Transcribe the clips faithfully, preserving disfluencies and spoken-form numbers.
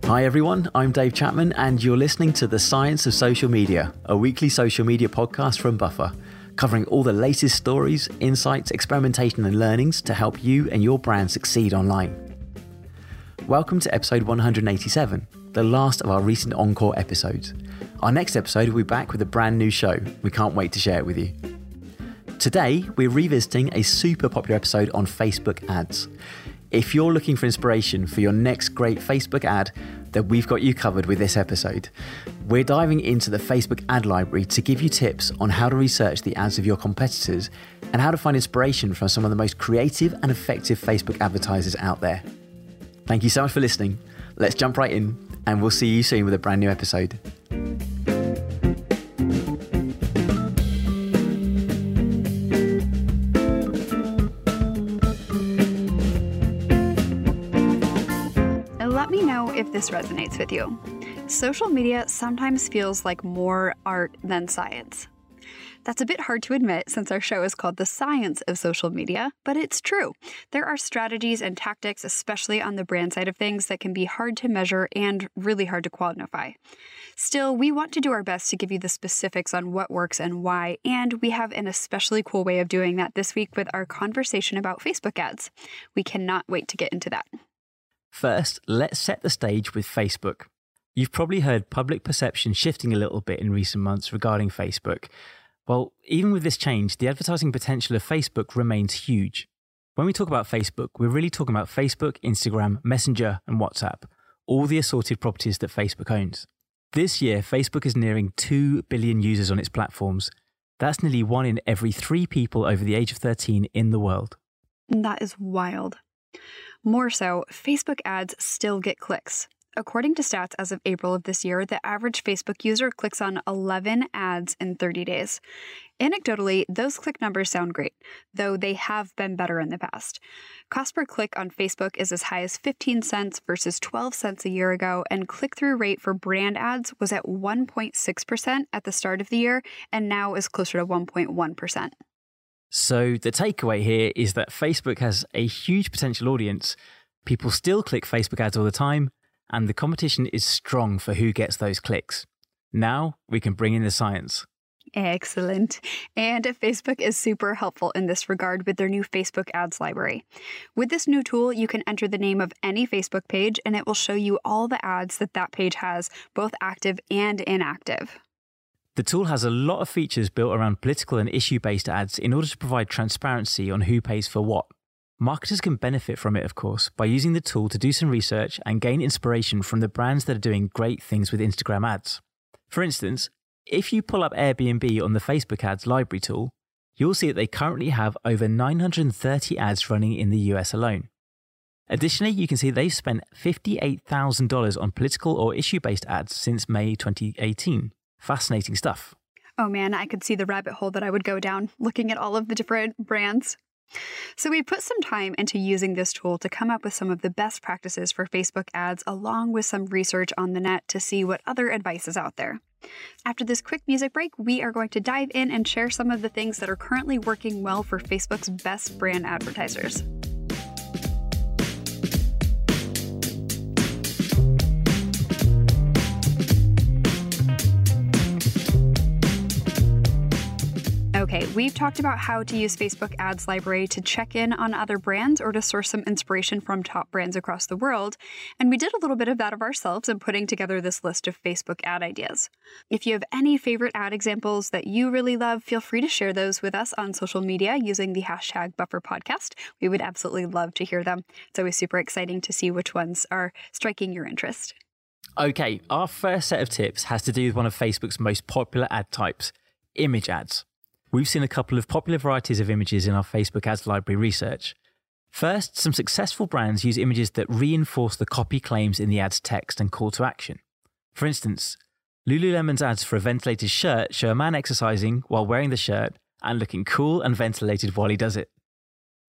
Hi everyone, I'm Dave Chapman and you're listening to The Science of Social Media, a weekly social media podcast from Buffer, covering all the latest stories, insights, experimentation and learnings to help you and your brand succeed online. Welcome to episode one hundred eighty-seven, the last of our recent Encore episodes. Our next episode will be back with a brand new show. We can't wait to share it with you. Today, we're revisiting a super popular episode on Facebook ads. If you're looking for inspiration for your next great Facebook ad, then we've got you covered with this episode. We're diving into the Facebook ad library to give you tips on how to research the ads of your competitors and how to find inspiration from some of the most creative and effective Facebook advertisers out there. Thank you so much for listening. Let's jump right in and we'll see you soon with a brand new episode. Let me know if this resonates with you. Social media sometimes feels like more art than science. That's a bit hard to admit since our show is called The Science of Social Media, but it's true. There are strategies and tactics, especially on the brand side of things, that can be hard to measure and really hard to quantify. Still, we want to do our best to give you the specifics on what works and why, and we have an especially cool way of doing that this week with our conversation about Facebook ads. We cannot wait to get into that. First, let's set the stage with Facebook. You've probably heard public perception shifting a little bit in recent months regarding Facebook. Well, even with this change, the advertising potential of Facebook remains huge. When we talk about Facebook, we're really talking about Facebook, Instagram, Messenger, and WhatsApp, all the assorted properties that Facebook owns. This year, Facebook is nearing two billion users on its platforms. That's nearly one in every three people over the age of thirteen in the world. That is wild. More so, Facebook ads still get clicks. According to stats as of April of this year, the average Facebook user clicks on eleven ads in thirty days. Anecdotally, those click numbers sound great, though they have been better in the past. Cost per click on Facebook is as high as fifteen cents versus twelve cents a year ago, and click-through rate for brand ads was at one point six percent at the start of the year, and now is closer to one point one percent. So the takeaway here is that Facebook has a huge potential audience. People still click Facebook ads all the time, and the competition is strong for who gets those clicks. Now we can bring in the science. Excellent. And Facebook is super helpful in this regard with their new Facebook ads library. With this new tool, you can enter the name of any Facebook page, and it will show you all the ads that that page has, both active and inactive. The tool has a lot of features built around political and issue-based ads in order to provide transparency on who pays for what. Marketers can benefit from it, of course, by using the tool to do some research and gain inspiration from the brands that are doing great things with Instagram ads. For instance, if you pull up Airbnb on the Facebook ads library tool, you'll see that they currently have over nine hundred thirty ads running in the U S alone. Additionally, you can see they've spent fifty-eight thousand dollars on political or issue-based ads since May twenty eighteen. Fascinating stuff. Oh man, I could see the rabbit hole that I would go down looking at all of the different brands. So we put some time into using this tool to come up with some of the best practices for Facebook ads, along with some research on the net to see what other advice is out there. After this quick music break, we are going to dive in and share some of the things that are currently working well for Facebook's best brand advertisers. Okay, we've talked about how to use Facebook ads library to check in on other brands or to source some inspiration from top brands across the world. And we did a little bit of that of ourselves in putting together this list of Facebook ad ideas. If you have any favorite ad examples that you really love, feel free to share those with us on social media using the hashtag BufferPodcast. We would absolutely love to hear them. It's always super exciting to see which ones are striking your interest. Okay, our first set of tips has to do with one of Facebook's most popular ad types, image ads. We've seen a couple of popular varieties of images in our Facebook ads library research. First, some successful brands use images that reinforce the copy claims in the ad's text and call to action. For instance, Lululemon's ads for a ventilated shirt show a man exercising while wearing the shirt and looking cool and ventilated while he does it.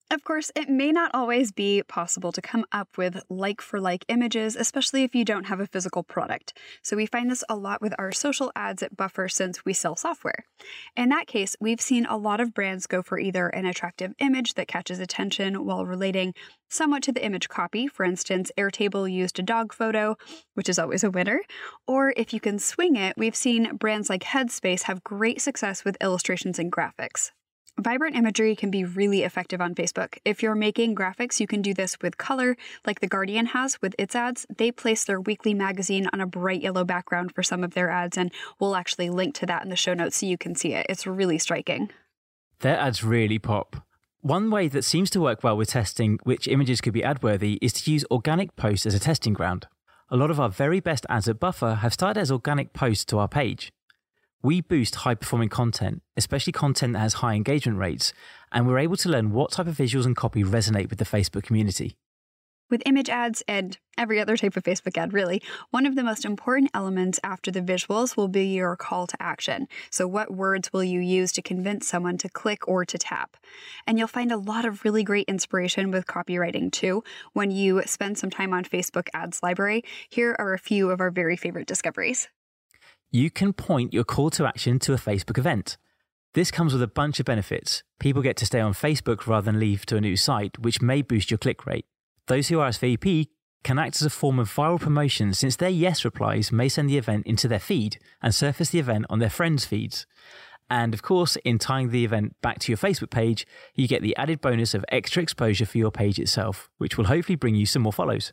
Of course, it may not always be possible to come up with like-for-like images, especially if you don't have a physical product. So we find this a lot with our social ads at Buffer since we sell software. In that case, we've seen a lot of brands go for either an attractive image that catches attention while relating somewhat to the image copy. For instance, Airtable used a dog photo, which is always a winner. Or if you can swing it, we've seen brands like Headspace have great success with illustrations and graphics. Vibrant imagery can be really effective on Facebook. If you're making graphics, you can do this with color, like The Guardian has with its ads. They place their weekly magazine on a bright yellow background for some of their ads, and we'll actually link to that in the show notes so you can see it. It's really striking. Their ads really pop. One way that seems to work well with testing which images could be ad-worthy is to use organic posts as a testing ground. A lot of our very best ads at Buffer have started as organic posts to our page. We boost high-performing content, especially content that has high engagement rates, and we're able to learn what type of visuals and copy resonate with the Facebook community. With image ads and every other type of Facebook ad, really, one of the most important elements after the visuals will be your call to action. So what words will you use to convince someone to click or to tap? And you'll find a lot of really great inspiration with copywriting too when you spend some time on Facebook Ads Library. Here are a few of our very favorite discoveries. You can point your call to action to a Facebook event. This comes with a bunch of benefits. People get to stay on Facebook rather than leave to a new site, which may boost your click rate. Those who R S V P can act as a form of viral promotion since their yes replies may send the event into their feed and surface the event on their friends' feeds. And of course, in tying the event back to your Facebook page, you get the added bonus of extra exposure for your page itself, which will hopefully bring you some more follows.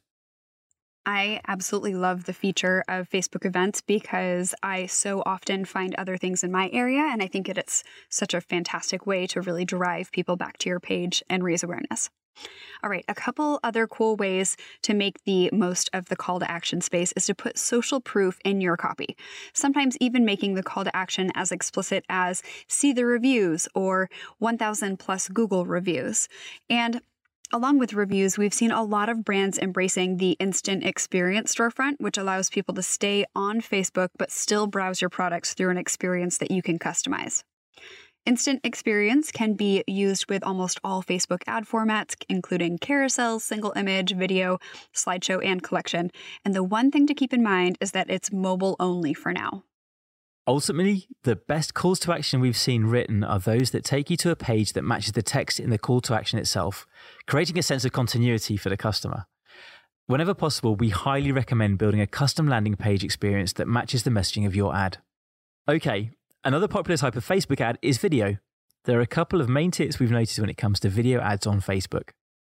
I absolutely love the feature of Facebook events because I so often find other things in my area, and I think that it's such a fantastic way to really drive people back to your page and raise awareness. All right, a couple other cool ways to make the most of the call to action space is to put social proof in your copy. Sometimes even making the call to action as explicit as see the reviews or one thousand plus Google reviews. And along with reviews, we've seen a lot of brands embracing the instant experience storefront, which allows people to stay on Facebook but still browse your products through an experience that you can customize. Instant experience can be used with almost all Facebook ad formats, including carousels, single image, video, slideshow, and collection. And the one thing to keep in mind is that it's mobile only for now. Ultimately, the best calls to action we've seen written are those that take you to a page that matches the text in the call to action itself, creating a sense of continuity for the customer. Whenever possible, we highly recommend building a custom landing page experience that matches the messaging of your ad. Okay, another popular type of Facebook ad is video. There are a couple of main tips we've noticed when it comes to video ads on Facebook.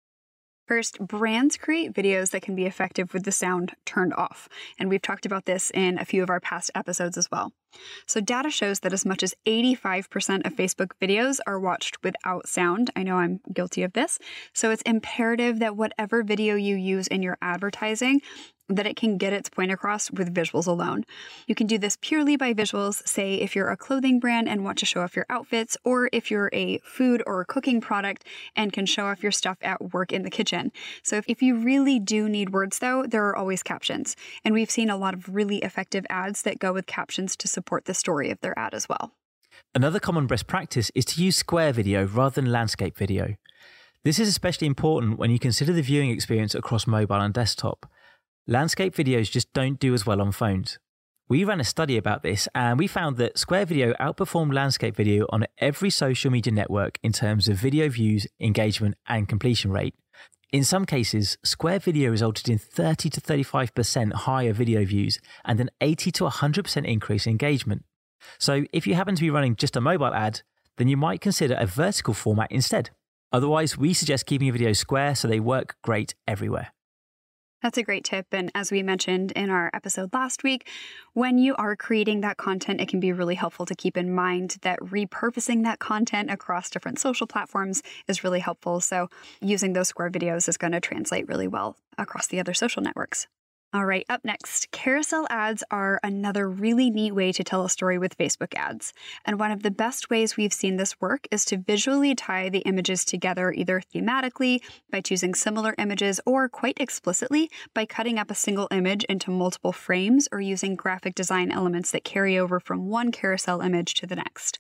First, brands create videos that can be effective with the sound turned off. And we've talked about this in a few of our past episodes as well. So data shows that as much as eighty-five percent of Facebook videos are watched without sound. I know I'm guilty of this. So it's imperative that whatever video you use in your advertising, that it can get its point across with visuals alone. You can do this purely by visuals, say if you're a clothing brand and want to show off your outfits, or if you're a food or a cooking product and can show off your stuff at work in the kitchen. So if you really do need words though, there are always captions. And we've seen a lot of really effective ads that go with captions to support the story of their ad as well. Another common best practice is to use square video rather than landscape video. This is especially important when you consider the viewing experience across mobile and desktop. Landscape videos just don't do as well on phones. We ran a study about this and we found that Square Video outperformed landscape video on every social media network in terms of video views, engagement, and completion rate. In some cases, Square Video resulted in thirty to thirty-five percent higher video views and an eighty to one hundred percent increase in engagement. So if you happen to be running just a mobile ad, then you might consider a vertical format instead. Otherwise, we suggest keeping your videos square so they work great everywhere. That's a great tip. And as we mentioned in our episode last week, when you are creating that content, it can be really helpful to keep in mind that repurposing that content across different social platforms is really helpful. So using those square videos is going to translate really well across the other social networks. All right, up next, carousel ads are another really neat way to tell a story with Facebook ads. And one of the best ways we've seen this work is to visually tie the images together either thematically by choosing similar images or quite explicitly by cutting up a single image into multiple frames or using graphic design elements that carry over from one carousel image to the next.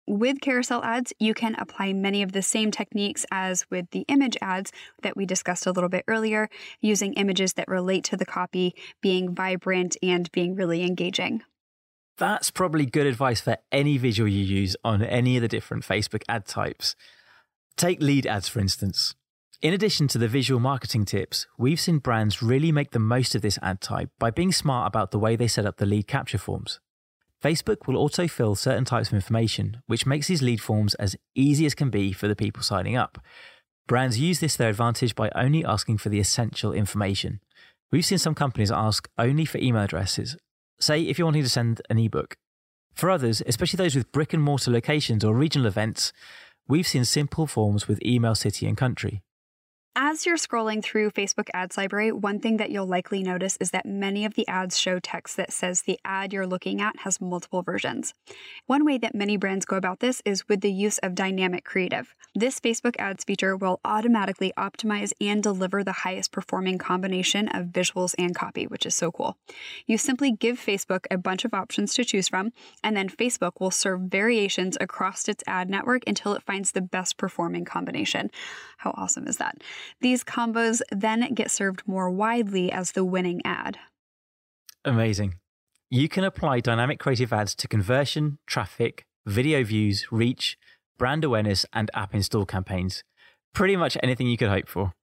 With carousel ads, you can apply many of the same techniques as with the image ads that we discussed a little bit earlier, using images that relate to the copy, being vibrant, and being really engaging. That's probably good advice for any visual you use on any of the different Facebook ad types. Take lead ads, for instance. In addition to the visual marketing tips, we've seen brands really make the most of this ad type by being smart about the way they set up the lead capture forms. Facebook will autofill certain types of information, which makes these lead forms as easy as can be for the people signing up. Brands use this to their advantage by only asking for the essential information. We've seen some companies ask only for email addresses, say if you're wanting to send an ebook. For others, especially those with brick and mortar locations or regional events, we've seen simple forms with email, city and country. As you're scrolling through Facebook Ads Library, one thing that you'll likely notice is that many of the ads show text that says the ad you're looking at has multiple versions. One way that many brands go about this is with the use of dynamic creative. This Facebook Ads feature will automatically optimize and deliver the highest performing combination of visuals and copy, which is so cool. You simply give Facebook a bunch of options to choose from, and then Facebook will serve variations across its ad network until it finds the best performing combination. How awesome is that? These combos then get served more widely as the winning ad. Amazing. You can apply dynamic creative ads to conversion, traffic, video views, reach, brand awareness, and app install campaigns. Pretty much anything you could hope for.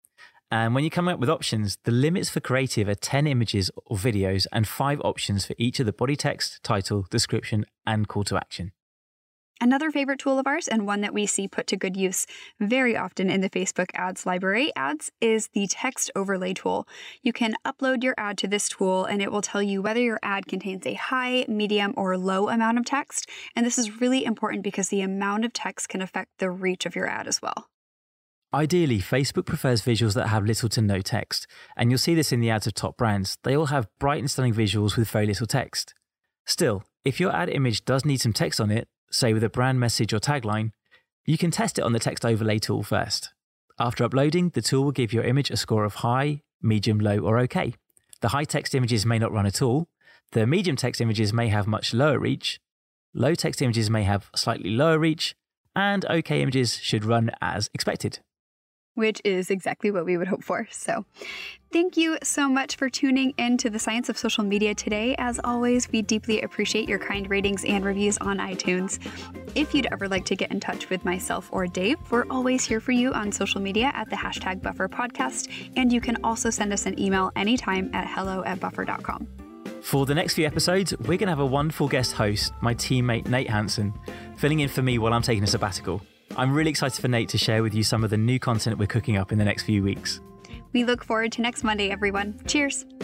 And when you come up with options, the limits for creative are ten images or videos and five options for each of the body text, title, description, and call to action. Another favorite tool of ours, and one that we see put to good use very often in the Facebook Ads Library ads, is the text overlay tool. You can upload your ad to this tool and it will tell you whether your ad contains a high, medium, or low amount of text. And this is really important because the amount of text can affect the reach of your ad as well. Ideally, Facebook prefers visuals that have little to no text, and you'll see this in the ads of top brands. They all have bright and stunning visuals with very little text. Still, if your ad image does need some text on it, say with a brand message or tagline, you can test it on the text overlay tool first. After uploading, the tool will give your image a score of high, medium, low, or okay. The high text images may not run at all. The medium text images may have much lower reach. Low text images may have slightly lower reach, and okay images should run as expected. Which is exactly what we would hope for. So thank you so much for tuning in to the Science of Social Media today. As always, we deeply appreciate your kind ratings and reviews on iTunes. If you'd ever like to get in touch with myself or Dave, we're always here for you on social media at the hashtag Buffer Podcast, and you can also send us an email anytime at hello at buffer dot com. For the next few episodes, we're going to have a wonderful guest host, my teammate Nate Hansen, filling in for me while I'm taking a sabbatical. I'm really excited for Nate to share with you some of the new content we're cooking up in the next few weeks. We look forward to next Monday, everyone. Cheers.